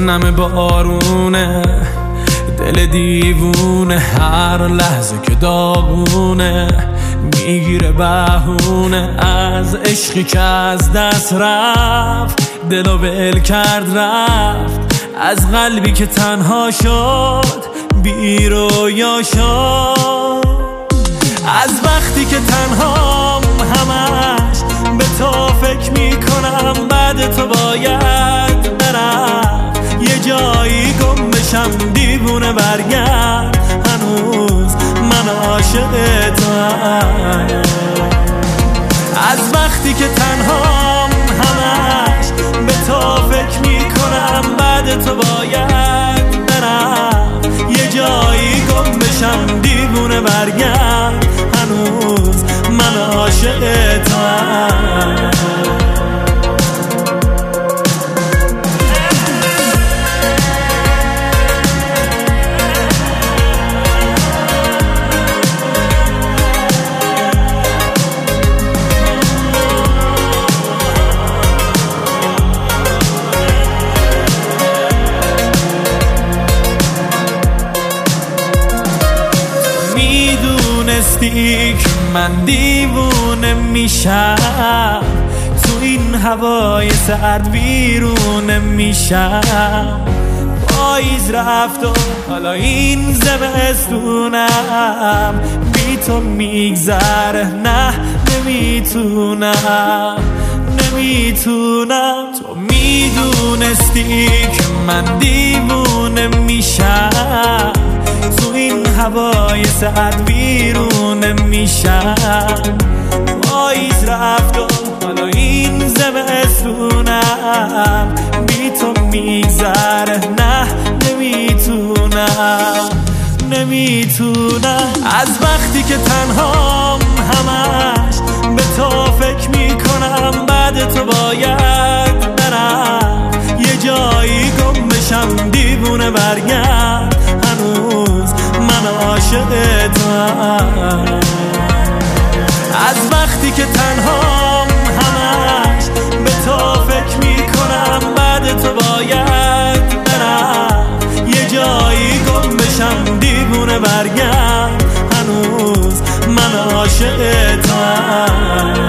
نم بارونه، دل دیوونه هر لحظه که داغونه، میگیره بهونه از عشقی که از دست رفت، دلو ول کرد رفت، از قلبی که تنها شد بی رویا شد، از وقتی که تنهام همش به تو فکر میکنم، بعد تو باید برم یه جایی گم بشم، دیوونه برگرد هنوز من عاشق توام، از وقتی که تنهام همش به تو فکر میکنم، بعد تو باید برم یه جایی گم بشم، دیوونه برگرد هنوز من عاشق توام. میدونستی که من دیوونه میشم، تو این هوای سرد ویرونه میشم، پاییز رفت و حالا این زمستونم بی تو میگذره، نه نمیتونم تو میدونستی که من دیوونه میشم، تو این هوای سرد ویرونه میشم، پاییز رفت و حالا این زمستونم بی تو میگذره، نه نمیتونم از وقتی که تنهام همش به تو فکر میکنم، بعد تو باید برم یه جایی گم بشم، دیوونه برگرد هنوز من عاشق توام، از وقتی که تنهام همش به تو فکر میکنم، بعد تو باید برم یه جایی گم بشم، دیوونه برگرد هنوز من عاشق توام.